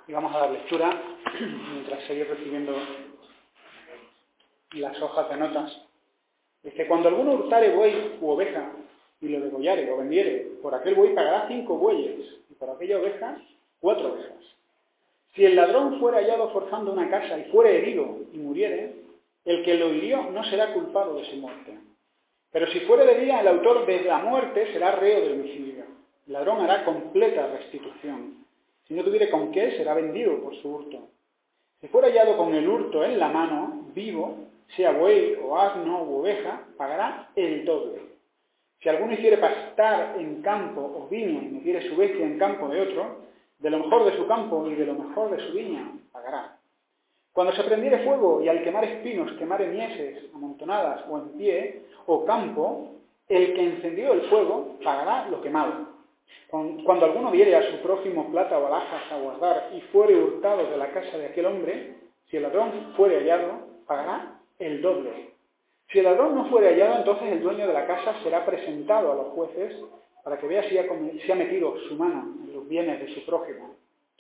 Y vamos a dar lectura mientras seguir recibiendo las hojas de notas. Dice, cuando alguno hurtare buey u oveja y lo degollare o vendiere, por aquel buey pagará 5 bueyes y por aquella oveja 4 ovejas. Si el ladrón fuera hallado forzando una casa y fuere herido y muriere, el que lo hirió no será culpado de su muerte. Pero si fuere de día, el autor de la muerte será reo del homicidio. El ladrón hará completa restitución. Si no tuviere con qué, será vendido por su hurto. Si fuera hallado con el hurto en la mano, vivo, sea buey o asno u oveja, pagará el doble. Si alguno hiciere pastar en campo o viña y metiere su bestia en campo de otro, de lo mejor de su campo y de lo mejor de su viña, pagará. Cuando se prendiere fuego y al quemar espinos quemare mieses amontonadas o en pie o campo, el que encendió el fuego pagará lo quemado. Cuando alguno viere a su prójimo plata o alhajas a guardar y fuere hurtado de la casa de aquel hombre, si el ladrón fuere hallado, pagará el doble. Si el ladrón no fuere hallado, entonces el dueño de la casa será presentado a los jueces para que vea si ha metido su mano en los bienes de su prójimo.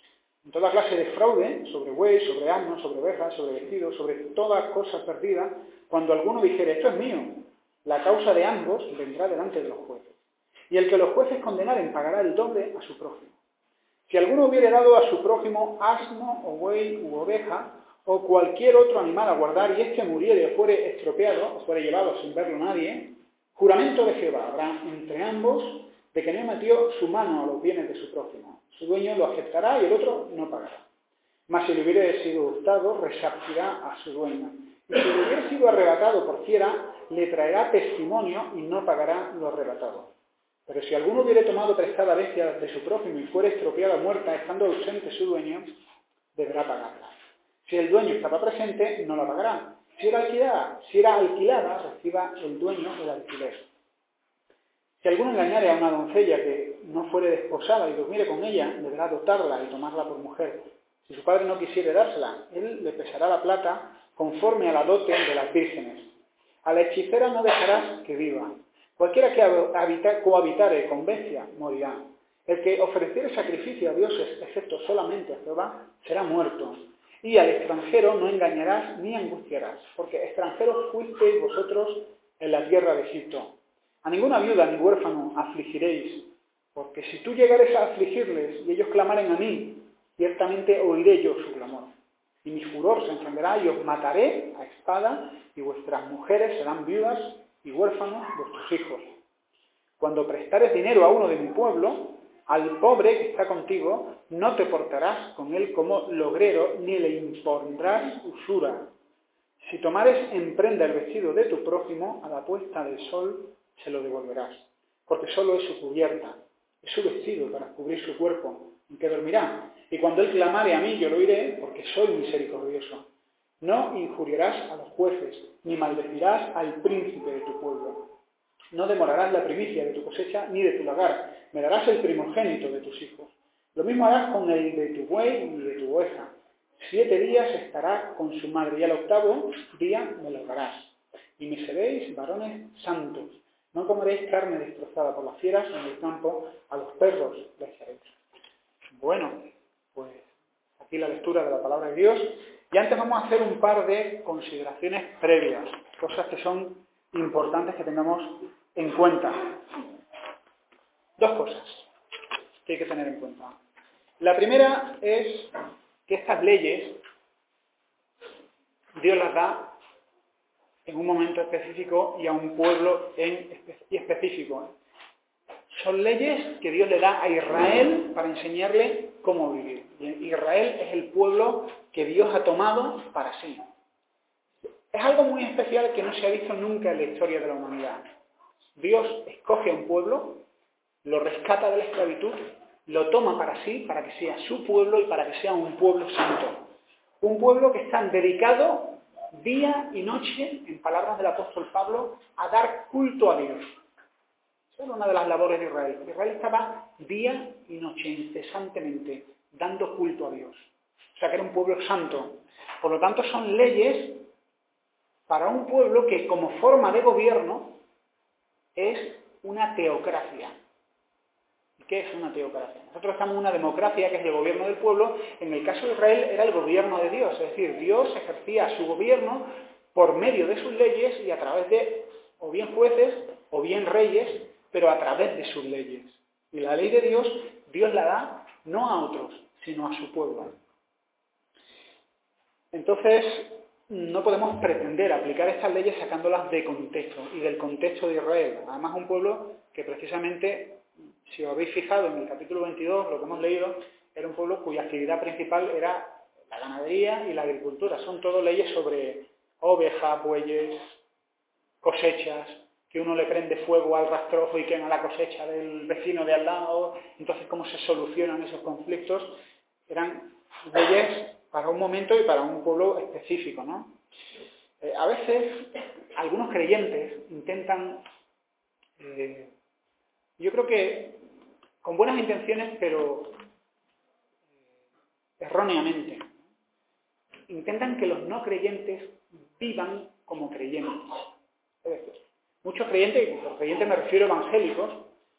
En toda clase de fraude, sobre buey, sobre asno, sobre ovejas, sobre vestidos, sobre toda cosa perdida, cuando alguno dijere, esto es mío, la causa de ambos vendrá delante de los jueces. Y el que los jueces condenaren pagará el doble a su prójimo. Si alguno hubiere dado a su prójimo asno o buey u oveja o cualquier otro animal a guardar y éste muriere o fuere estropeado o fuere llevado sin verlo nadie, juramento de Jehová habrá entre ambos de que no metió su mano a los bienes de su prójimo. Su dueño lo aceptará y el otro no pagará. Mas si le hubiere sido hurtado, resarcirá a su dueño. Y si le hubiere sido arrebatado por fiera, le traerá testimonio y no pagará lo arrebatado. Pero si alguno hubiere tomado prestada bestia de su prójimo y fuere estropeada o muerta, estando ausente su dueño, deberá pagarla. Si el dueño estaba presente, no la pagará. Si era alquilada, reciba el dueño el alquiler. Si alguno engañare a una doncella que no fuere desposada y durmiere con ella, deberá dotarla y tomarla por mujer. Si su padre no quisiere dársela, él le pesará la plata conforme a la dote de las vírgenes. A la hechicera no dejarás que viva. Cualquiera que cohabitare con bestia morirá. El que ofreciere sacrificio a dioses, excepto solamente a Jehová, será muerto. Y al extranjero no engañarás ni angustiarás, porque extranjeros fuisteis vosotros en la tierra de Egipto. A ninguna viuda ni huérfano afligiréis, porque si tú llegares a afligirles y ellos clamaren a mí, ciertamente oiré yo su clamor. Y mi furor se encenderá y os mataré a espada, y vuestras mujeres serán viudas y huérfanos vuestros hijos. Cuando prestares dinero a uno de mi pueblo, al pobre que está contigo, no te portarás con él como logrero, ni le impondrás usura. Si tomares en prenda el vestido de tu prójimo, a la puesta del sol se lo devolverás, porque solo es su cubierta, es su vestido para cubrir su cuerpo, en que dormirá. Y cuando él clamare a mí, yo lo oiré, porque soy misericordioso. No injuriarás a los jueces, ni maldecirás al príncipe de tu pueblo. No demorarás la primicia de tu cosecha ni de tu lagar, me darás el primogénito de tus hijos. Lo mismo harás con el de tu buey y de tu oveja. 7 días estará con su madre, y al 8º día me lo darás. Y me seréis varones santos. No comeréis carne destrozada por las fieras, en el campo a los perros les echaréis. Bueno, pues aquí la lectura de la palabra de Dios. Y antes vamos a hacer un par de consideraciones previas, cosas que son importantes que tengamos en cuenta. 2 cosas que hay que tener en cuenta. La primera es que estas leyes Dios las da en un momento específico y a un pueblo específico. Son leyes que Dios le da a Israel para enseñarle cómo vivir. Y Israel es el pueblo que Dios ha tomado para sí. Es algo muy especial que no se ha visto nunca en la historia de la humanidad. Dios escoge a un pueblo, lo rescata de la esclavitud, lo toma para sí, para que sea su pueblo y para que sea un pueblo santo. Un pueblo que está dedicado día y noche, en palabras del apóstol Pablo, a dar culto a Dios. Esa era una de las labores de Israel. Israel estaba día y noche, incesantemente, dando culto a Dios. O sea que era un pueblo santo. Por lo tanto, son leyes para un pueblo que como forma de gobierno es una teocracia. ¿Qué es una teocracia? Nosotros estamos en una democracia, que es el gobierno del pueblo. En el caso de Israel era el gobierno de Dios, es decir, Dios ejercía su gobierno por medio de sus leyes y a través de o bien jueces o bien reyes, pero a través de sus leyes. Y la ley de Dios, Dios la da no a otros, sino a su pueblo. Entonces, no podemos pretender aplicar estas leyes sacándolas de contexto y del contexto de Israel. Además, un pueblo que precisamente, si os habéis fijado en el capítulo 22, lo que hemos leído, era un pueblo cuya actividad principal era la ganadería y la agricultura. Son todo leyes sobre ovejas, bueyes, cosechas, que uno le prende fuego al rastrojo y quema la cosecha del vecino de al lado. Entonces, ¿cómo se solucionan esos conflictos? Eran leyes para un momento y para un pueblo específico, ¿no? A veces, algunos creyentes intentan, yo creo que con buenas intenciones, pero erróneamente, intentan que los no creyentes vivan como creyentes. Es decir, muchos creyentes, y por creyentes me refiero a evangélicos,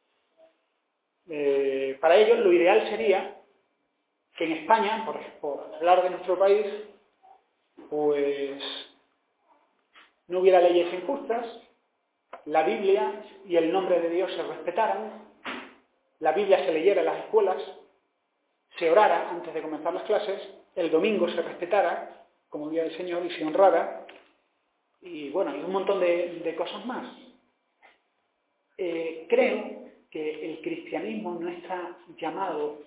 para ellos lo ideal sería que en España, por hablar de nuestro país, pues no hubiera leyes injustas, la Biblia y el nombre de Dios se respetaran, la Biblia se leyera en las escuelas, se orara antes de comenzar las clases, el domingo se respetara como Día del Señor y se honrara, y bueno, y un montón de cosas más. Creo que el cristianismo no está llamado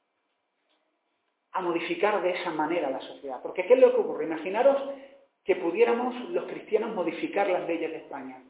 a modificar de esa manera la sociedad. Porque ¿qué es lo que ocurre? Imaginaros que pudiéramos los cristianos modificar las leyes de España.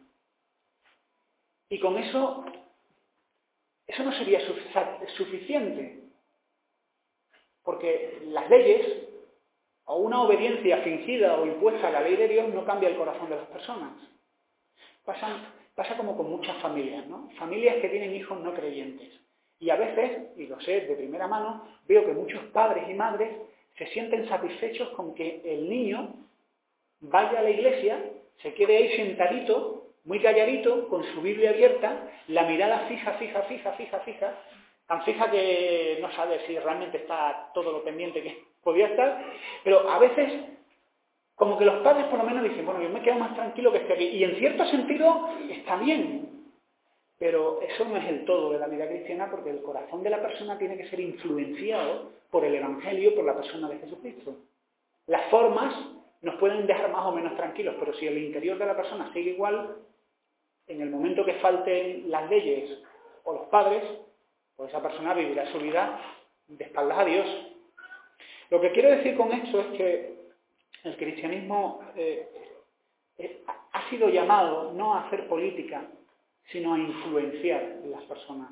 Y con eso no sería suficiente. Porque las leyes, o una obediencia fingida o impuesta a la ley de Dios, no cambia el corazón de las personas. Pasa como con muchas familias, ¿no? Familias que tienen hijos no creyentes. Y a veces, y lo sé de primera mano, veo que muchos padres y madres se sienten satisfechos con que el niño vaya a la iglesia, se quede ahí sentadito, muy calladito, con su Biblia abierta, la mirada fija, tan fija que no sabe si realmente está todo lo pendiente que podía estar, pero a veces como que los padres por lo menos dicen, bueno, yo me quedo más tranquilo que esté aquí, y en cierto sentido está bien. Pero eso no es el todo de la vida cristiana, porque el corazón de la persona tiene que ser influenciado por el Evangelio, por la persona de Jesucristo. Las formas nos pueden dejar más o menos tranquilos, pero si el interior de la persona sigue igual, en el momento que falten las leyes o los padres, pues esa persona vivirá su vida de espaldas a Dios. Lo que quiero decir con esto es que el cristianismo ha sido llamado no a hacer política, sino a influenciar en las personas,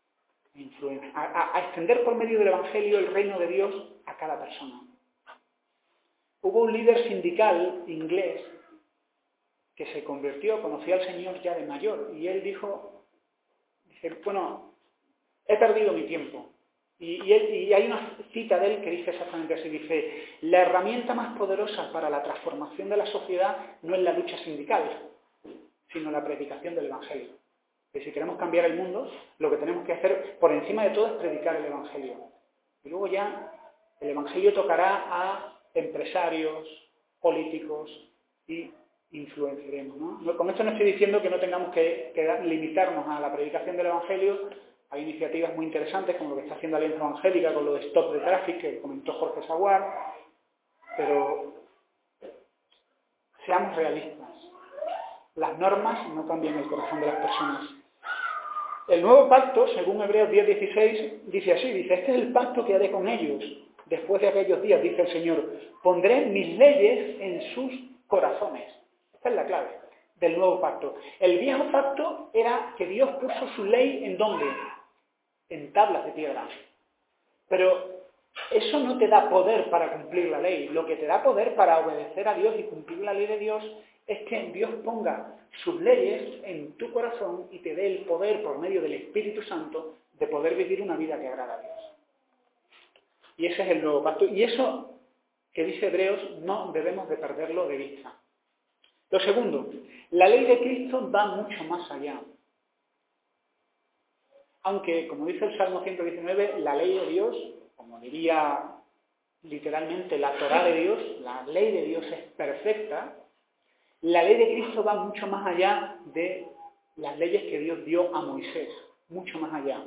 a extender por medio del Evangelio el reino de Dios a cada persona. Hubo un líder sindical inglés que se convirtió, conocía al Señor ya de mayor, y él dice, bueno, he perdido mi tiempo. Y hay una cita de él que dice exactamente así, dice, la herramienta más poderosa para la transformación de la sociedad no es la lucha sindical, sino la predicación del Evangelio. Que si queremos cambiar el mundo, lo que tenemos que hacer por encima de todo es predicar el Evangelio. Y luego ya el Evangelio tocará a empresarios, políticos y influenciaremos, ¿no? Con esto no estoy diciendo que no tengamos que limitarnos a la predicación del Evangelio. Hay iniciativas muy interesantes como lo que está haciendo Alianza Evangélica con lo de Stop the Traffic, que comentó Jorge Saguar, pero seamos realistas. Las normas no cambian el corazón de las personas. El nuevo pacto, según Hebreos 10:16, dice así, dice, este es el pacto que haré con ellos después de aquellos días, dice el Señor, pondré mis leyes en sus corazones. Esta es la clave del nuevo pacto. El viejo pacto era que Dios puso su ley ¿en dónde? En tablas de piedra. Pero eso no te da poder para cumplir la ley. Lo que te da poder para obedecer a Dios y cumplir la ley de Dios es que Dios ponga sus leyes en tu corazón y te dé el poder por medio del Espíritu Santo de poder vivir una vida que agrada a Dios. Y ese es el nuevo pacto. Y eso que dice Hebreos no debemos de perderlo de vista. Lo segundo, la ley de Cristo va mucho más allá. Aunque, como dice el Salmo 119, la ley de Dios, como diría literalmente la Torá de Dios, la ley de Dios es perfecta, la ley de Cristo va mucho más allá de las leyes que Dios dio a Moisés, mucho más allá.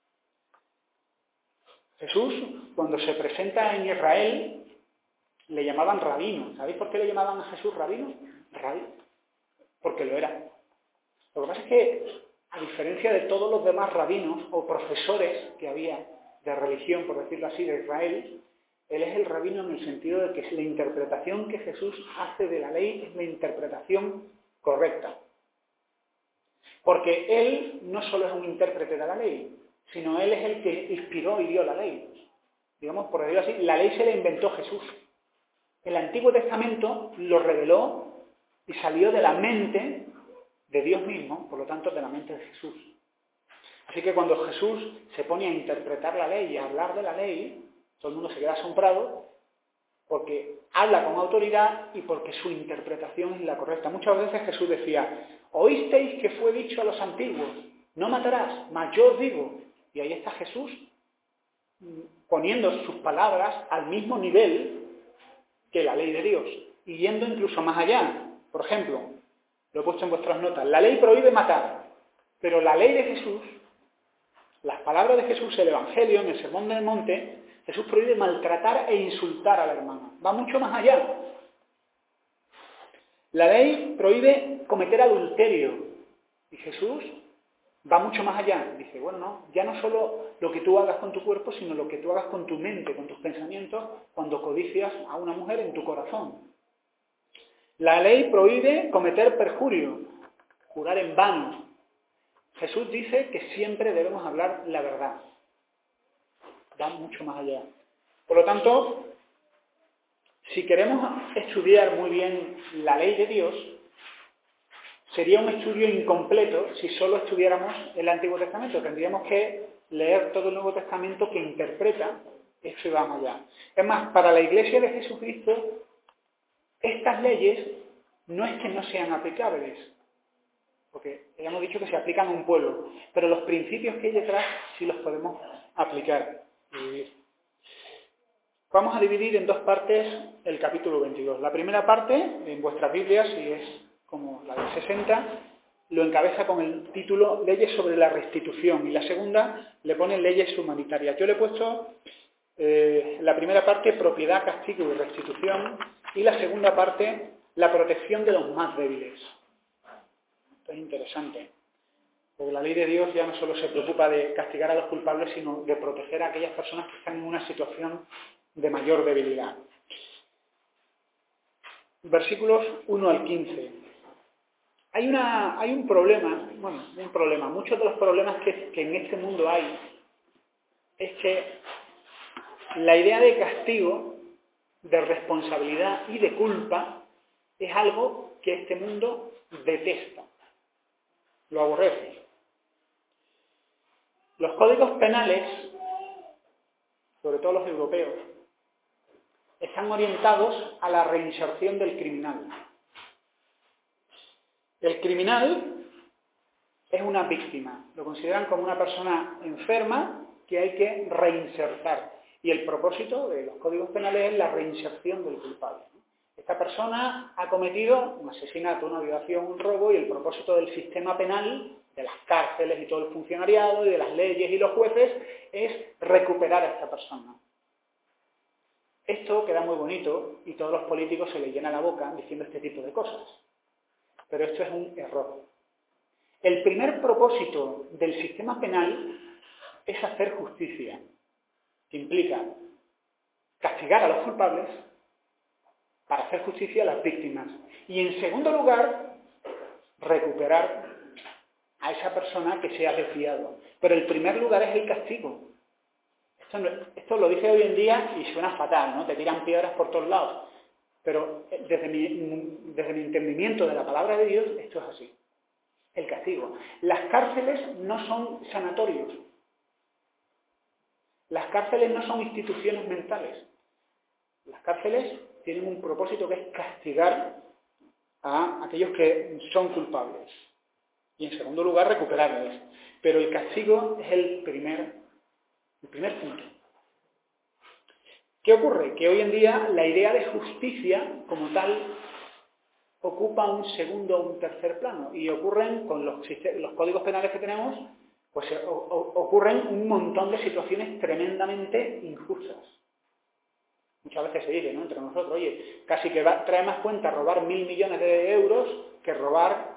Jesús, cuando se presenta en Israel, le llamaban rabino. ¿Sabéis por qué le llamaban a Jesús rabino? Rabí, porque lo era. Lo que pasa es que, a diferencia de todos los demás rabinos o profesores que había de religión, por decirlo así, de Israel, él es el rabino en el sentido de que la interpretación que Jesús hace de la ley es la interpretación correcta. Porque él no solo es un intérprete de la ley, sino él es el que inspiró y dio la ley. Digamos, por decirlo así, la ley se la inventó Jesús. El Antiguo Testamento lo reveló y salió de la mente de Dios mismo, por lo tanto de la mente de Jesús. Así que cuando Jesús se pone a interpretar la ley y a hablar de la ley, todo el mundo se queda asombrado porque habla con autoridad y porque su interpretación es la correcta. Muchas veces Jesús decía, oísteis que fue dicho a los antiguos, no matarás, mas yo os digo. Y ahí está Jesús poniendo sus palabras al mismo nivel que la ley de Dios y yendo incluso más allá. Por ejemplo, lo he puesto en vuestras notas, la ley prohíbe matar, pero la ley de Jesús, las palabras de Jesús, el Evangelio, en el Sermón del Monte, Jesús prohíbe maltratar e insultar al hermano. Va mucho más allá. La ley prohíbe cometer adulterio. Y Jesús va mucho más allá. Dice, bueno, no, ya no solo lo que tú hagas con tu cuerpo, sino lo que tú hagas con tu mente, con tus pensamientos, cuando codicias a una mujer en tu corazón. La ley prohíbe cometer perjurio, jurar en vano. Jesús dice que siempre debemos hablar la verdad. Va mucho más allá. Por lo tanto, si queremos estudiar muy bien la ley de Dios, sería un estudio incompleto si solo estudiáramos el Antiguo Testamento. Tendríamos que leer todo el Nuevo Testamento que interpreta esto y va más allá. Es más, para la Iglesia de Jesucristo, estas leyes no es que no sean aplicables, porque ya hemos dicho que se aplican a un pueblo, pero los principios que hay detrás sí los podemos aplicar y vivir. Vamos a dividir en dos partes el capítulo 22. La primera parte, en vuestras Biblias, y es como la del 60, lo encabeza con el título Leyes sobre la restitución, y la segunda le pone Leyes humanitarias. Yo le he puesto la primera parte, propiedad, castigo y restitución, y la segunda parte, la protección de los más débiles. Esto es interesante, porque la ley de Dios ya no solo se preocupa de castigar a los culpables, sino de proteger a aquellas personas que están en una situación de mayor debilidad. Versículos 1 al 15. Hay un problema, muchos de los problemas que en este mundo hay, es que la idea de castigo, de responsabilidad y de culpa es algo que este mundo detesta, lo aborrece. Los códigos penales, sobre todo los europeos, están orientados a la reinserción del criminal. El criminal es una víctima, lo consideran como una persona enferma que hay que reinsertar. Y el propósito de los códigos penales es la reinserción del culpable. Esta persona ha cometido un asesinato, una violación, un robo, y el propósito del sistema penal, de las cárceles y todo el funcionariado, y de las leyes y los jueces, es recuperar a esta persona. Esto queda muy bonito y todos los políticos se les llena la boca diciendo este tipo de cosas. Pero esto es un error. El primer propósito del sistema penal es hacer justicia, que implica castigar a los culpables para hacer justicia a las víctimas. Y en segundo lugar, recuperar a esa persona que se ha desviado. Pero el primer lugar es el castigo. Esto lo dice hoy en día y suena fatal, ¿no? Te tiran piedras por todos lados. Pero desde mi entendimiento de la palabra de Dios, esto es así. El castigo. Las cárceles no son sanatorios. Las cárceles no son instituciones mentales. Las cárceles tienen un propósito que es castigar a aquellos que son culpables. Y en segundo lugar, recuperarles. Pero el castigo es el primer punto. ¿Qué ocurre? Que hoy en día la idea de justicia como tal ocupa un segundo o un tercer plano. Y ocurren con los códigos penales que tenemos, pues ocurren un montón de situaciones tremendamente injustas. Muchas veces se dice, ¿no?, entre nosotros, oye, casi que trae más cuenta robar 1.000 millones de euros que robar,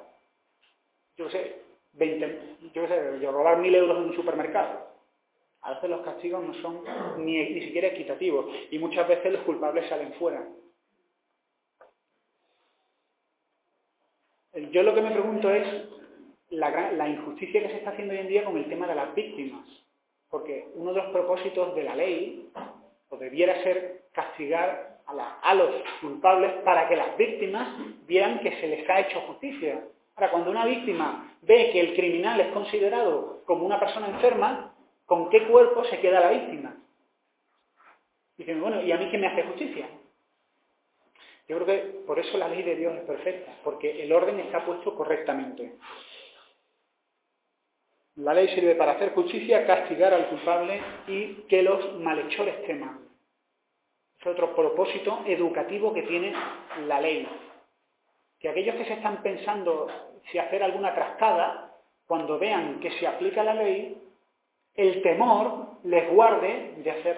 robar 1.000 euros en un supermercado. A veces los castigos no son ni siquiera equitativos y muchas veces los culpables salen fuera. Yo lo que me pregunto es la injusticia que se está haciendo hoy en día con el tema de las víctimas. Porque uno de los propósitos de la ley, o debiera ser castigar a los culpables para que las víctimas vieran que se les ha hecho justicia. Ahora, cuando una víctima ve que el criminal es considerado como una persona enferma, ¿con qué cuerpo se queda la víctima? Dicen, bueno, ¿y a mí qué me hace justicia? Yo creo que por eso la ley de Dios es perfecta, porque el orden está puesto correctamente. La ley sirve para hacer justicia, castigar al culpable y que los malhechores teman. Es otro propósito educativo que tiene la ley. Que aquellos que se están pensando si hacer alguna trascada, cuando vean que se aplica la ley, el temor les guarde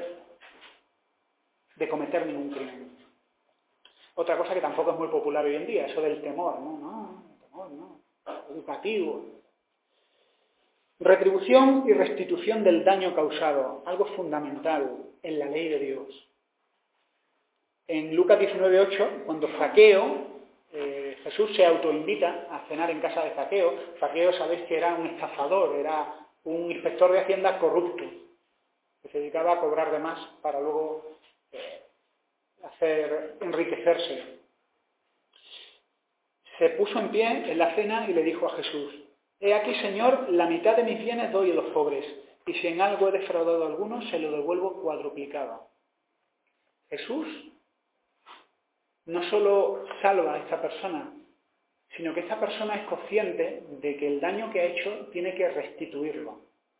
de cometer ningún crimen. Otra cosa que tampoco es muy popular hoy en día, eso del temor, no, educativo. Retribución y restitución del daño causado, algo fundamental en la ley de Dios. En Lucas 19:8, cuando Jesús se autoinvita a cenar en casa de Zaqueo. Zaqueo, sabéis que era un estafador, era un inspector de Hacienda corrupto, que se dedicaba a cobrar de más para luego enriquecerse. Se puso en pie en la cena y le dijo a Jesús: «He aquí, Señor, la mitad de mis bienes doy a los pobres, y si en algo he defraudado a alguno, se lo devuelvo cuadruplicado». Jesús no solo salva a esta persona, sino que esta persona es consciente de que el daño que ha hecho tiene que restituirlo.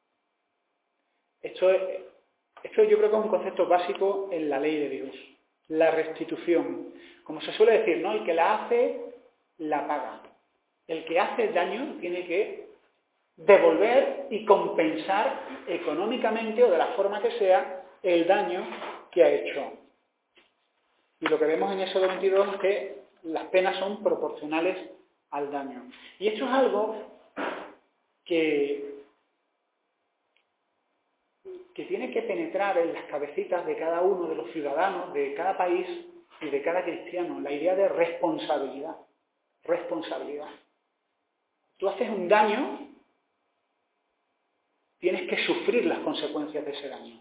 Esto yo creo que es un concepto básico en la ley de Dios. La restitución. Como se suele decir, ¿no? El que la hace, la paga. El que hace el daño tiene que devolver y compensar económicamente o de la forma que sea el daño que ha hecho. Y lo que vemos en Éxodo 22 es que las penas son proporcionales al daño. Y esto es algo que tiene que penetrar en las cabecitas de cada uno de los ciudadanos, de cada país y de cada cristiano, la idea de responsabilidad. Responsabilidad. Tú haces un daño, tienes que sufrir las consecuencias de ese daño.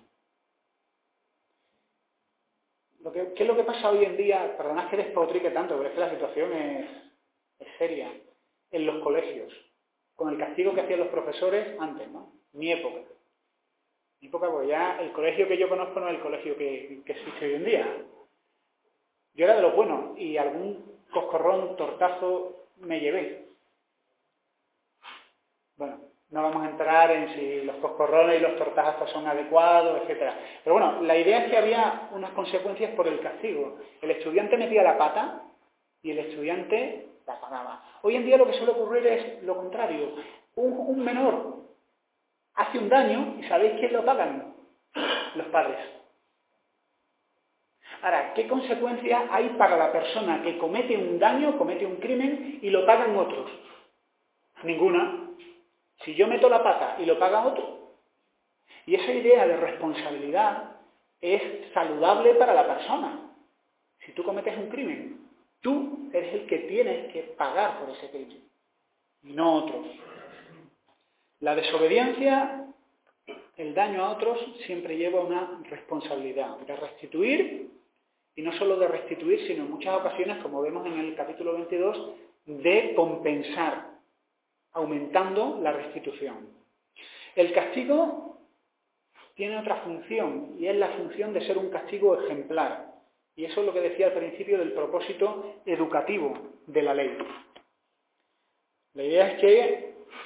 ¿Qué es lo que pasa hoy en día? Perdonad que despotrique tanto, pero es que la situación es seria. En los colegios, con el castigo que hacían los profesores antes, ¿no? Mi época, porque ya el colegio que yo conozco no es el colegio que existe hoy en día. Yo era de los buenos y algún coscorrón, tortazo me llevé. Bueno, no vamos a entrar en si los coscorrones y los tortazos son adecuados, etc. Pero bueno, la idea es que había unas consecuencias por el castigo. El estudiante metía la pata y el estudiante la pagaba. Hoy en día lo que suele ocurrir es lo contrario. Un menor hace un daño y ¿sabéis quién lo pagan? Los padres. Ahora, ¿qué consecuencias hay para la persona que comete un daño, comete un crimen y lo pagan otros? Ninguna. Si yo meto la pata y lo paga otro. Y esa idea de responsabilidad es saludable para la persona. Si tú cometes un crimen, tú eres el que tienes que pagar por ese crimen, y no otros. La desobediencia, el daño a otros, siempre lleva una responsabilidad de restituir, y no solo de restituir, sino en muchas ocasiones, como vemos en el capítulo 22, de compensar, aumentando la restitución. El castigo tiene otra función, y es la función de ser un castigo ejemplar. Y eso es lo que decía al principio del propósito educativo de la ley. La idea es que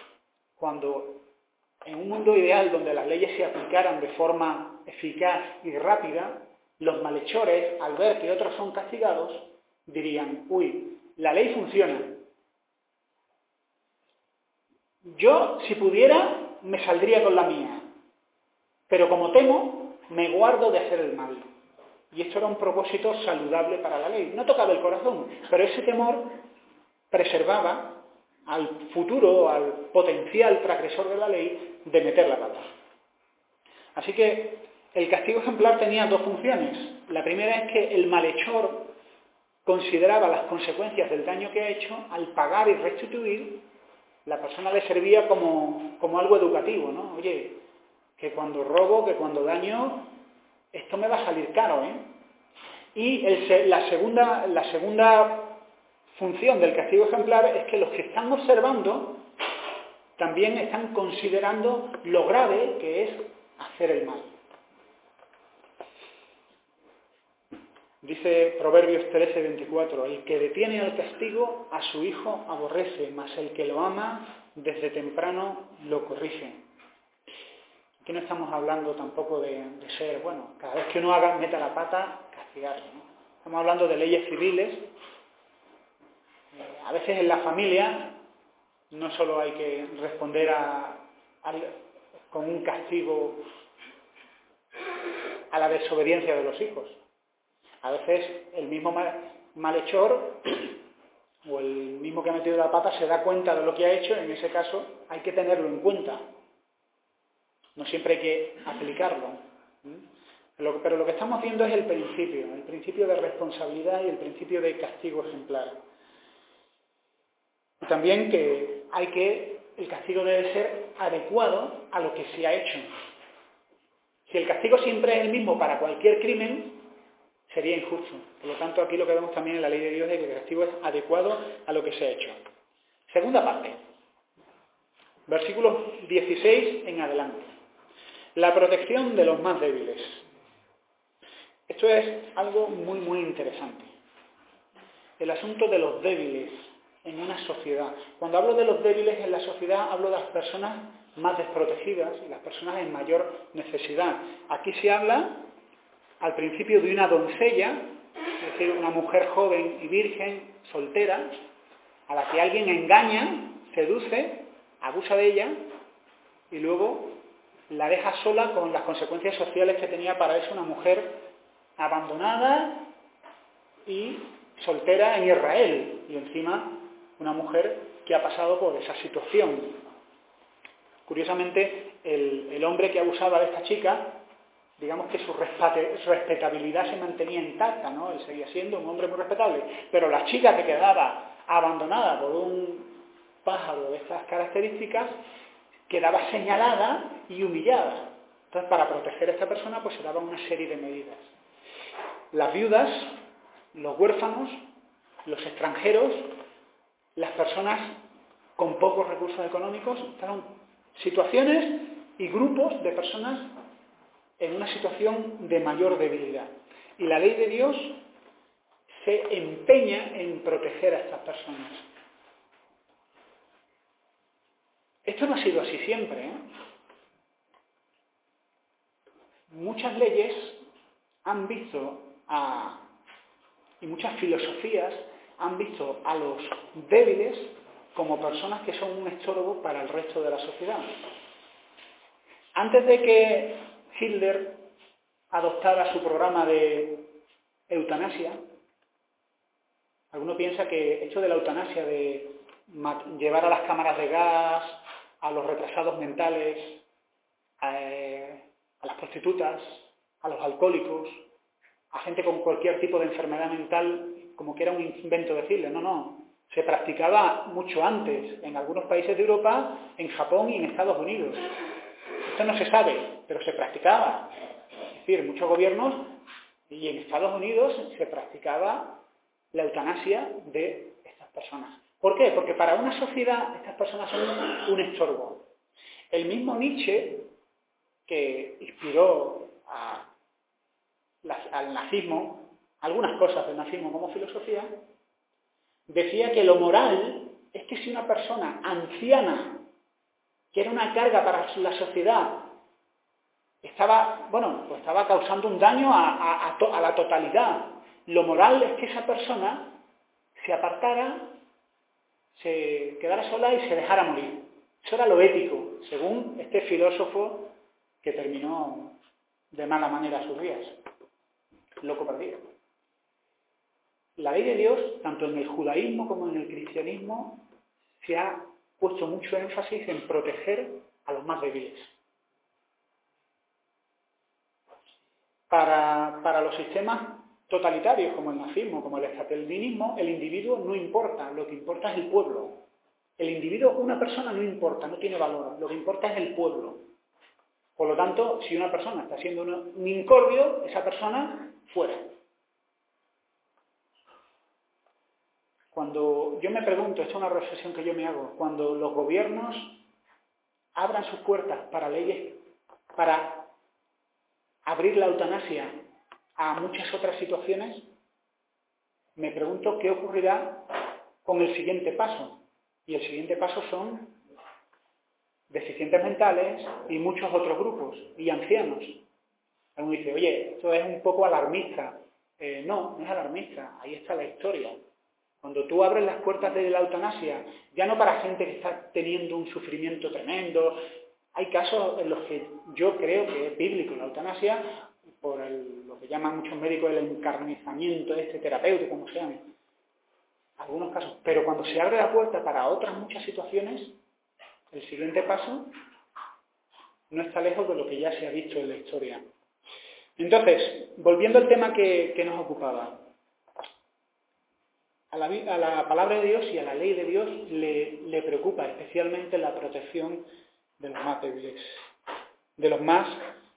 cuando en un mundo ideal donde las leyes se aplicaran de forma eficaz y rápida, los malhechores, al ver que otros son castigados, dirían, uy, la ley funciona. Yo, si pudiera, me saldría con la mía, pero como temo, me guardo de hacer el mal. Y esto era un propósito saludable para la ley. No tocaba el corazón, pero ese temor preservaba al futuro, al potencial transgresor de la ley, de meter la pata. Así que el castigo ejemplar tenía dos funciones. La primera es que el malhechor consideraba las consecuencias del daño que ha hecho, al pagar y restituir, la persona le servía como algo educativo, ¿no? Oye, que cuando robo, que cuando daño, esto me va a salir caro, ¿eh? Y la segunda función del castigo ejemplar es que los que están observando también están considerando lo grave que es hacer el mal. Dice Proverbios 13:24, el que detiene al castigo a su hijo aborrece, mas el que lo ama desde temprano lo corrige. Aquí no estamos hablando tampoco de ser, bueno, cada vez que uno meta la pata, castigarlo, ¿no? Estamos hablando de leyes civiles. A veces en la familia no solo hay que responder con un castigo a la desobediencia de los hijos. A veces el mismo malhechor o el mismo que ha metido la pata se da cuenta de lo que ha hecho, en ese caso hay que tenerlo en cuenta. No siempre hay que aplicarlo. Pero lo que estamos viendo es el principio de responsabilidad y el principio de castigo ejemplar. Y también que el castigo debe ser adecuado a lo que se ha hecho. Si el castigo siempre es el mismo para cualquier crimen, sería injusto. Por lo tanto, aquí lo que vemos también en la ley de Dios es que el castigo es adecuado a lo que se ha hecho. Segunda parte, versículos 16 en adelante. La protección de los más débiles. Esto es algo muy, muy interesante. El asunto de los débiles en una sociedad. Cuando hablo de los débiles en la sociedad, hablo de las personas más desprotegidas y las personas en mayor necesidad. Aquí se habla al principio de una doncella, es decir, una mujer joven y virgen, soltera, a la que alguien engaña, seduce, abusa de ella y luego la deja sola con las consecuencias sociales que tenía para eso una mujer abandonada y soltera en Israel, y encima una mujer que ha pasado por esa situación. Curiosamente, el hombre que abusaba de esta chica, digamos que su respetabilidad se mantenía intacta, ¿no? Él seguía siendo un hombre muy respetable, pero la chica que quedaba abandonada por un pájaro de estas características, quedaba señalada y humillada. Entonces, para proteger a esta persona, pues se daban una serie de medidas. Las viudas, los huérfanos, los extranjeros, las personas con pocos recursos económicos, estaban situaciones y grupos de personas en una situación de mayor debilidad. Y la ley de Dios se empeña en proteger a estas personas. Esto no ha sido así siempre, ¿eh? Muchas leyes han visto y muchas filosofías han visto a los débiles como personas que son un estorbo para el resto de la sociedad. Antes de que Hitler adoptara su programa de eutanasia, alguno piensa que esto de la eutanasia, de llevar a las cámaras de gas, a los retrasados mentales, a las prostitutas, a los alcohólicos, a gente con cualquier tipo de enfermedad mental, como que era un invento de Hitler. No. Se practicaba mucho antes, en algunos países de Europa, en Japón y en Estados Unidos. Esto no se sabe, pero se practicaba. Es decir, muchos gobiernos, y en Estados Unidos se practicaba la eutanasia de estas personas. ¿Por qué? Porque para una sociedad estas personas son un estorbo. El mismo Nietzsche, que inspiró al nazismo, algunas cosas del nazismo como filosofía, decía que lo moral es que si una persona anciana que era una carga para la sociedad, estaba causando un daño a la totalidad. Lo moral es que esa persona se apartara, se quedara sola y se dejara morir. Eso era lo ético, según este filósofo que terminó de mala manera sus días. Loco perdido. La ley de Dios, tanto en el judaísmo como en el cristianismo, se ha puesto mucho énfasis en proteger a los más débiles. Para los sistemas totalitarios, como el nazismo, como el estalinismo, el individuo no importa, lo que importa es el pueblo. El individuo, una persona no importa, no tiene valor, lo que importa es el pueblo. Por lo tanto, si una persona está siendo un incordio, esa persona fuera. Cuando yo me pregunto, esta es una reflexión que yo me hago, cuando los gobiernos abran sus puertas para leyes, para abrir la eutanasia a muchas otras situaciones, me pregunto qué ocurrirá con el siguiente paso. Y el siguiente paso son deficientes mentales y muchos otros grupos, y ancianos. Alguno dice, oye, esto es un poco alarmista. No es alarmista, ahí está la historia. Cuando tú abres las puertas de la eutanasia, ya no para gente que está teniendo un sufrimiento tremendo, hay casos en los que yo creo que es bíblico la eutanasia, por lo que llaman muchos médicos el encarnizamiento terapéutico, como se llama. Algunos casos. Pero cuando se abre la puerta para otras muchas situaciones, el siguiente paso no está lejos de lo que ya se ha visto en la historia. Entonces, volviendo al tema que nos ocupaba, a la palabra de Dios y a la ley de Dios le preocupa especialmente la protección de los más débiles, de los más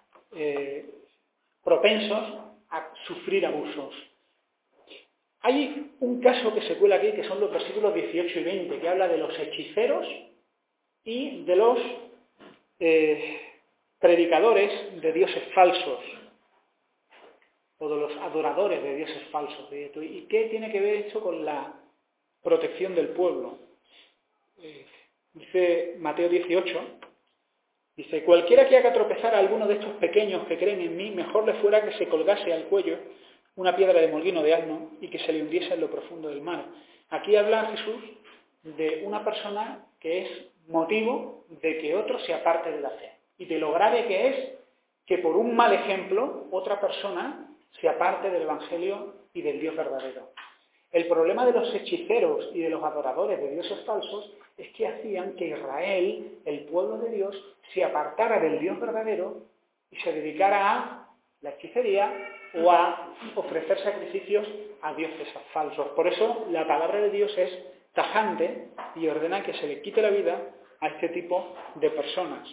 propensos a sufrir abusos. Hay un caso que se cuela aquí, que son los versículos 18 y 20, que habla de los hechiceros y de los predicadores de dioses falsos, o de los adoradores de dioses falsos. ¿Y qué tiene que ver esto con la protección del pueblo? Dice Mateo 18, dice, cualquiera que haga tropezar a alguno de estos pequeños que creen en mí, mejor le fuera que se colgase al cuello una piedra de molino de asno y que se le hundiese en lo profundo del mar. Aquí habla Jesús de una persona que es motivo de que otro se aparte de la fe. Y de lo grave que es que por un mal ejemplo otra persona se aparte del Evangelio y del Dios verdadero. El problema de los hechiceros y de los adoradores de dioses falsos es que hacían que Israel, el pueblo de Dios, se apartara del Dios verdadero y se dedicara a la hechicería o a ofrecer sacrificios a dioses falsos. Por eso la palabra de Dios es tajante y ordena que se le quite la vida a este tipo de personas.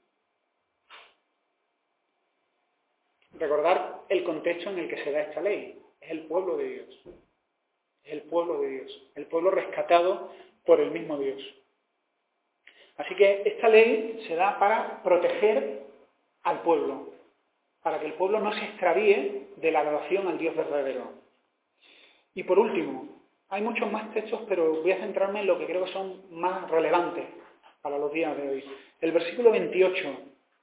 Recordar el contexto en el que se da esta ley. Es el pueblo de Dios. Es el pueblo de Dios. El pueblo rescatado por el mismo Dios. Así que esta ley se da para proteger al pueblo, para que el pueblo no se extravíe de la adoración al Dios verdadero. Y por último, hay muchos más textos, pero voy a centrarme en lo que creo que son más relevantes para los días de hoy. El versículo 28,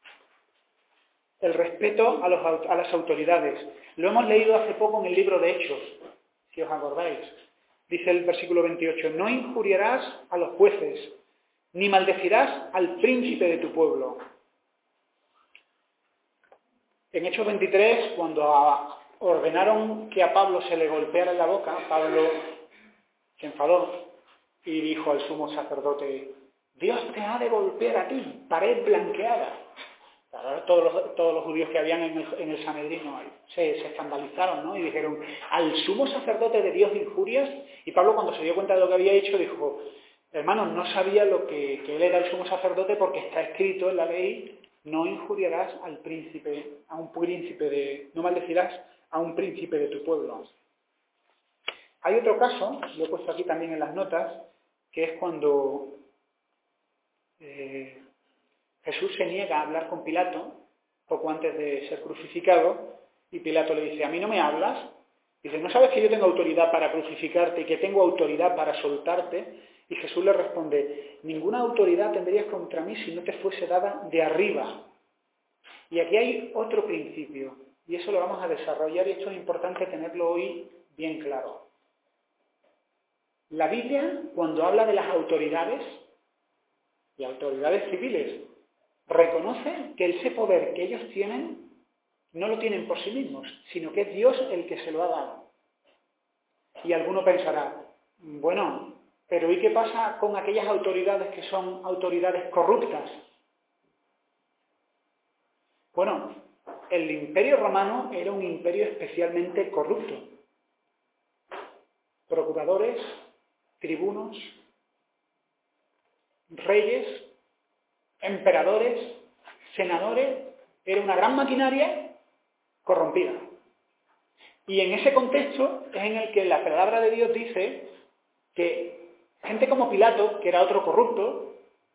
el respeto a las autoridades. Lo hemos leído hace poco en el libro de Hechos, si os acordáis. Dice el versículo 28, no injuriarás a los jueces, ni maldecirás al príncipe de tu pueblo. En Hechos 23, cuando ordenaron que a Pablo se le golpeara en la boca, Pablo se enfadó y dijo al sumo sacerdote, Dios te ha de golpear a ti, pared blanqueada. Claro, todos los judíos que habían en el Sanedrín se escandalizaron, ¿no? Y dijeron, al sumo sacerdote de Dios injurias. Y Pablo, cuando se dio cuenta de lo que había hecho, dijo, hermanos, no sabía que él era el sumo sacerdote porque está escrito en la ley, no injuriarás al príncipe, no maldecirás a un príncipe de tu pueblo. Hay otro caso, lo he puesto aquí también en las notas, que es cuando Jesús se niega a hablar con Pilato, poco antes de ser crucificado, y Pilato le dice, ¿a mí no me hablas? Dice, ¿no sabes que yo tengo autoridad para crucificarte y que tengo autoridad para soltarte? Y Jesús le responde, ninguna autoridad tendrías contra mí si no te fuese dada de arriba. Y aquí hay otro principio, y eso lo vamos a desarrollar, y esto es importante tenerlo hoy bien claro. La Biblia, cuando habla de las autoridades, y autoridades civiles, reconoce que ese poder que ellos tienen, no lo tienen por sí mismos, sino que es Dios el que se lo ha dado. Y alguno pensará, bueno, pero ¿y qué pasa con aquellas autoridades que son autoridades corruptas? Bueno, el Imperio Romano era un imperio especialmente corrupto. Procuradores, tribunos, reyes, emperadores, senadores, era una gran maquinaria corrompida. Y en ese contexto es en el que la palabra de Dios dice que gente como Pilato, que era otro corrupto,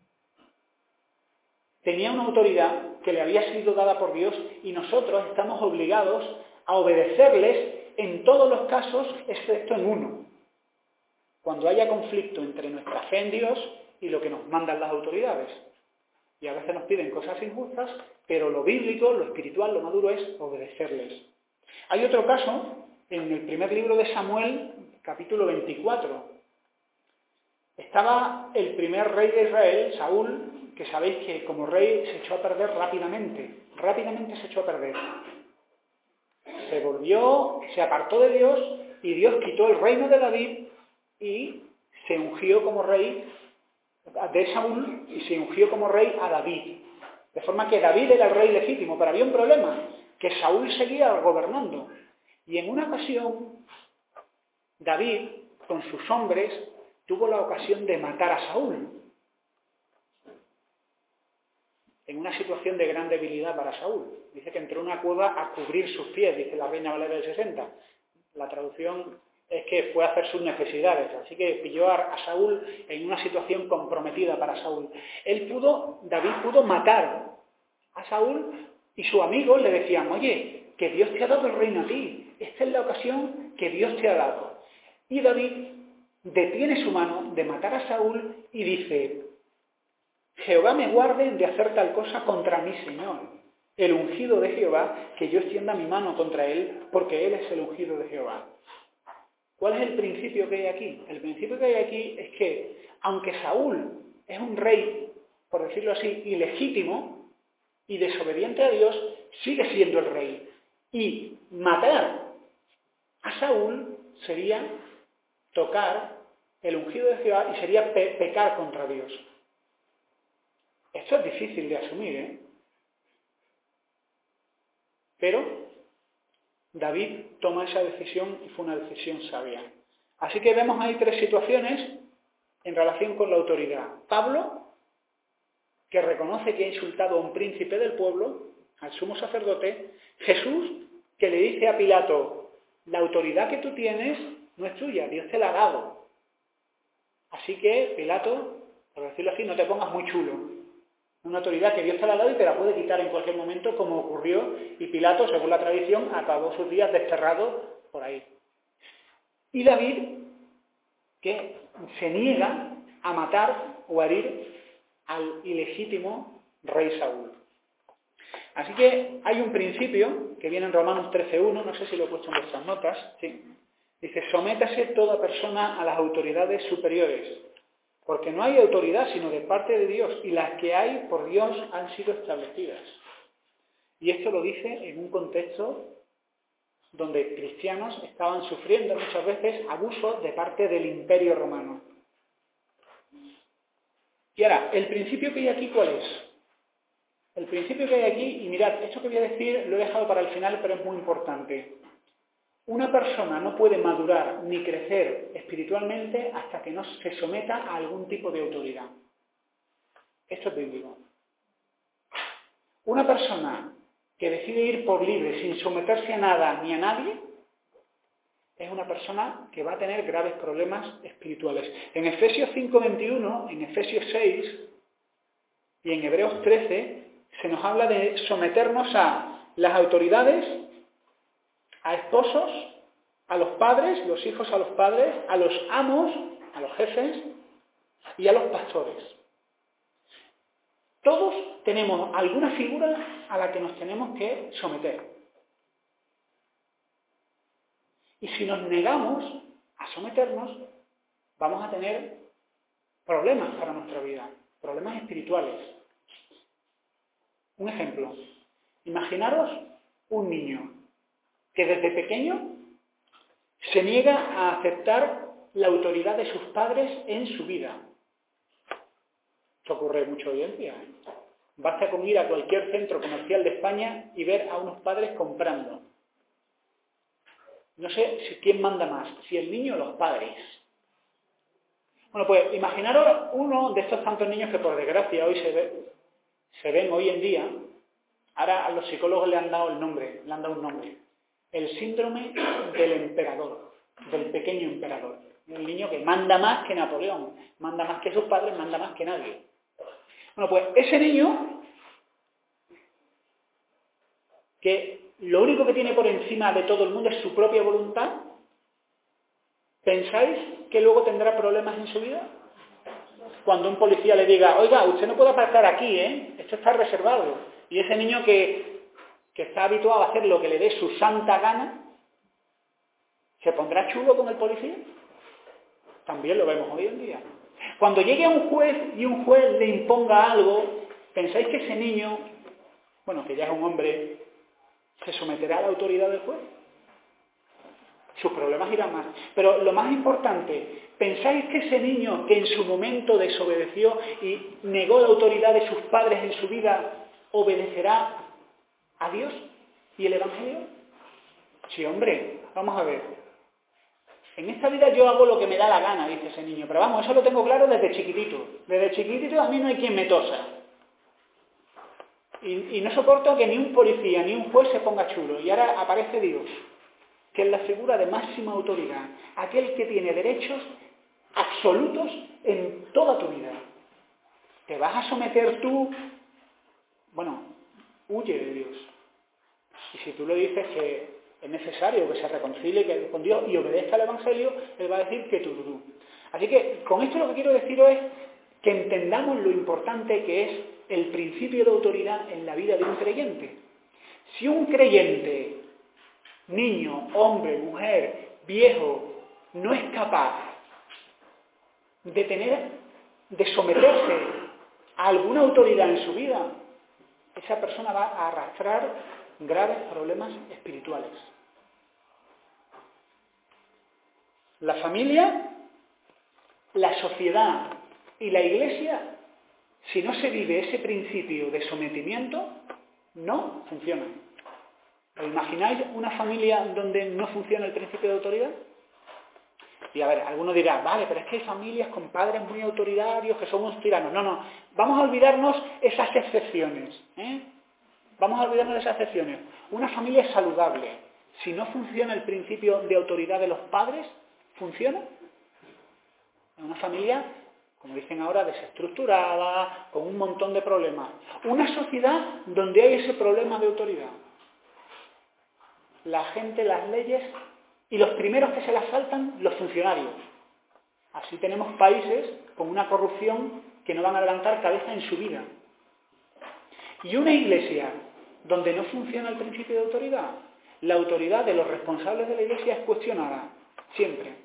tenía una autoridad que le había sido dada por Dios y nosotros estamos obligados a obedecerles en todos los casos, excepto en uno. Cuando haya conflicto entre nuestra fe en Dios y lo que nos mandan las autoridades. Y a veces nos piden cosas injustas, pero lo bíblico, lo espiritual, lo maduro es obedecerles. Hay otro caso, en el primer libro de Samuel, capítulo 24. Estaba el primer rey de Israel, Saúl, que sabéis que como rey se echó a perder rápidamente se echó a perder. Se volvió, se apartó de Dios y Dios quitó el reino de David y se ungió como rey de Saúl y se ungió como rey a David. De forma que David era el rey legítimo, pero había un problema, que Saúl seguía gobernando. Y en una ocasión, David, con sus hombres, tuvo la ocasión de matar a Saúl. En una situación de gran debilidad para Saúl. Dice que entró en una cueva a cubrir sus pies, dice la Reina Valera del 60. La traducción es que fue a hacer sus necesidades, así que pilló a Saúl en una situación comprometida para Saúl. David pudo matar a Saúl y sus amigos le decían, oye, que Dios te ha dado el reino a ti, esta es la ocasión que Dios te ha dado. Y David detiene su mano de matar a Saúl y dice, Jehová me guarde de hacer tal cosa contra mi Señor, el ungido de Jehová, que yo extienda mi mano contra él, porque él es el ungido de Jehová. ¿Cuál es el principio que hay aquí? El principio que hay aquí es que, aunque Saúl es un rey, por decirlo así, ilegítimo y desobediente a Dios, sigue siendo el rey. Y matar a Saúl sería tocar el ungido de Jehová y sería pecar contra Dios. Esto es difícil de asumir, ¿eh? Pero David toma esa decisión y fue una decisión sabia. Así que vemos ahí tres situaciones en relación con la autoridad. Pablo, que reconoce que ha insultado a un príncipe del pueblo, al sumo sacerdote. Jesús, que le dice a Pilato, la autoridad que tú tienes no es tuya, Dios te la ha dado. Así que, Pilato, por decirlo así, no te pongas muy chulo. Una autoridad que Dios te la ha dado y te la puede quitar en cualquier momento, como ocurrió, y Pilato, según la tradición, acabó sus días desterrado por ahí. Y David, que se niega a matar o a herir al ilegítimo rey Saúl. Así que hay un principio que viene en Romanos 13:1, no sé si lo he puesto en vuestras notas, ¿sí? Dice, sométase toda persona a las autoridades superiores, porque no hay autoridad sino de parte de Dios, y las que hay por Dios han sido establecidas. Y esto lo dice en un contexto donde cristianos estaban sufriendo muchas veces abusos de parte del Imperio Romano. Y ahora, ¿el principio que hay aquí cuál es? El principio que hay aquí, y mirad, esto que voy a decir lo he dejado para el final, pero es muy importante. Una persona no puede madurar ni crecer espiritualmente hasta que no se someta a algún tipo de autoridad. Esto es bíblico. Una persona que decide ir por libre sin someterse a nada ni a nadie, es una persona que va a tener graves problemas espirituales. En Efesios 5:21, en Efesios 6 y en Hebreos 13 se nos habla de someternos a las autoridades, a esposos, a los padres, los hijos a los padres, a los amos, a los jefes, y a los pastores. Todos tenemos alguna figura a la que nos tenemos que someter. Y si nos negamos a someternos, vamos a tener problemas para nuestra vida, problemas espirituales. Un ejemplo, imaginaros un niño que desde pequeño se niega a aceptar la autoridad de sus padres en su vida. Esto ocurre mucho hoy en día, ¿eh? Basta con ir a cualquier centro comercial de España y ver a unos padres comprando. No sé si quién manda más, si el niño o los padres. Bueno, pues imaginaros uno de estos tantos niños que por desgracia hoy se ven hoy en día. Ahora a los psicólogos le han dado un nombre. El síndrome del emperador, del pequeño emperador. El niño que manda más que Napoleón, manda más que sus padres, manda más que nadie. Bueno, pues ese niño, que lo único que tiene por encima de todo el mundo es su propia voluntad, ¿pensáis que luego tendrá problemas en su vida? Cuando un policía le diga, oiga, usted no puede aparcar aquí, esto está reservado. Y ese niño que está habituado a hacer lo que le dé su santa gana, ¿se pondrá chulo con el policía? También lo vemos hoy en día. Cuando llegue a un juez y un juez le imponga algo, ¿pensáis que ese niño, bueno, que ya es un hombre, se someterá a la autoridad del juez? Sus problemas irán más. Pero lo más importante, ¿pensáis que ese niño que en su momento desobedeció y negó la autoridad de sus padres en su vida, obedecerá a Dios y el Evangelio? Sí, hombre, vamos a ver. En esta vida yo hago lo que me da la gana, dice ese niño. Pero vamos, eso lo tengo claro desde chiquitito. Desde chiquitito a mí no hay quien me tosa. Y no soporto que ni un policía ni un juez se ponga chulo. Y ahora aparece Dios, que es la figura de máxima autoridad, aquel que tiene derechos absolutos en toda tu vida. ¿Te vas a someter tú? Bueno, huye de Dios. Y si tú le dices que es necesario que se reconcilie con Dios y obedezca al Evangelio, Él va a decir que tú. Así que con esto lo que quiero deciros es que entendamos lo importante que es el principio de autoridad en la vida de un creyente. Si un creyente, niño, hombre, mujer, viejo, no es capaz de someterse a alguna autoridad en su vida, esa persona va a arrastrar graves problemas espirituales. La familia, la sociedad y la iglesia, si no se vive ese principio de sometimiento, no funcionan. ¿Os imagináis una familia donde no funciona el principio de autoridad? Y a ver, alguno dirá, vale, pero es que hay familias con padres muy autoritarios que son unos tiranos. No, vamos a olvidarnos esas excepciones. Vamos a olvidarnos de esas excepciones. Una familia es saludable. Si no funciona el principio de autoridad de los padres, ¿funciona? Una familia, como dicen ahora, desestructurada, con un montón de problemas. Una sociedad donde hay ese problema de autoridad. La gente, las leyes, y los primeros que se las saltan, los funcionarios. Así tenemos países con una corrupción que no van a levantar cabeza en su vida. Y una iglesia donde no funciona el principio de autoridad, la autoridad de los responsables de la iglesia es cuestionada, siempre.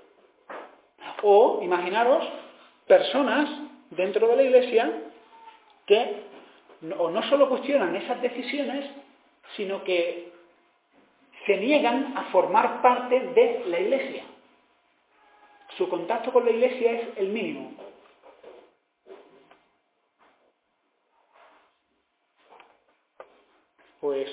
O, imaginaros, personas dentro de la iglesia que no solo cuestionan esas decisiones, sino que se niegan a formar parte de la iglesia. Su contacto con la iglesia es el mínimo. Pues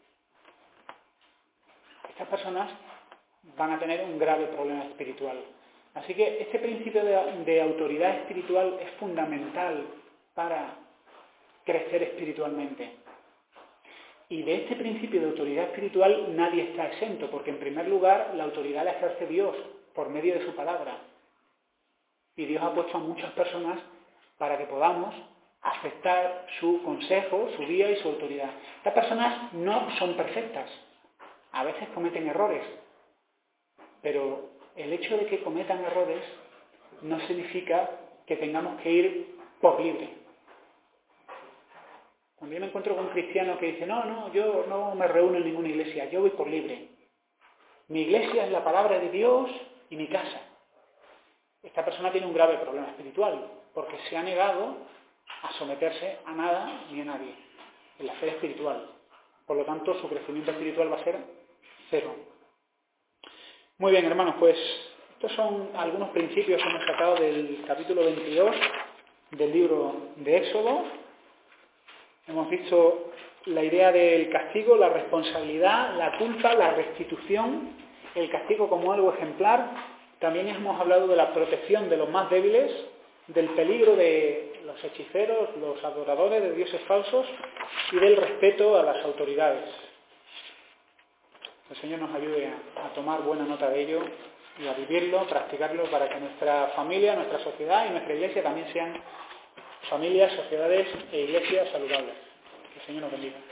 estas personas van a tener un grave problema espiritual. Así que este principio de autoridad espiritual es fundamental para crecer espiritualmente. Y de este principio de autoridad espiritual nadie está exento, porque en primer lugar la autoridad la ejerce Dios por medio de su palabra. Y Dios ha puesto a muchas personas para que podamos aceptar su consejo, su guía y su autoridad. Estas personas no son perfectas, a veces cometen errores, pero el hecho de que cometan errores no significa que tengamos que ir por libre. Cuando yo me encuentro con un cristiano que dice, no, yo no me reúno en ninguna iglesia, yo voy por libre. Mi iglesia es la palabra de Dios y mi casa. Esta persona tiene un grave problema espiritual, porque se ha negado a someterse a nada ni a nadie en la fe espiritual. Por lo tanto, su crecimiento espiritual va a ser cero. Muy bien, hermanos, pues estos son algunos principios que hemos sacado del capítulo 22 del libro de Éxodo. Hemos visto la idea del castigo, la responsabilidad, la culpa, la restitución, el castigo como algo ejemplar. También hemos hablado de la protección de los más débiles, del peligro de los hechiceros, los adoradores de dioses falsos y del respeto a las autoridades. El Señor nos ayude a tomar buena nota de ello y a vivirlo, practicarlo para que nuestra familia, nuestra sociedad y nuestra iglesia también sean familias, sociedades e iglesias saludables. Que el Señor nos bendiga.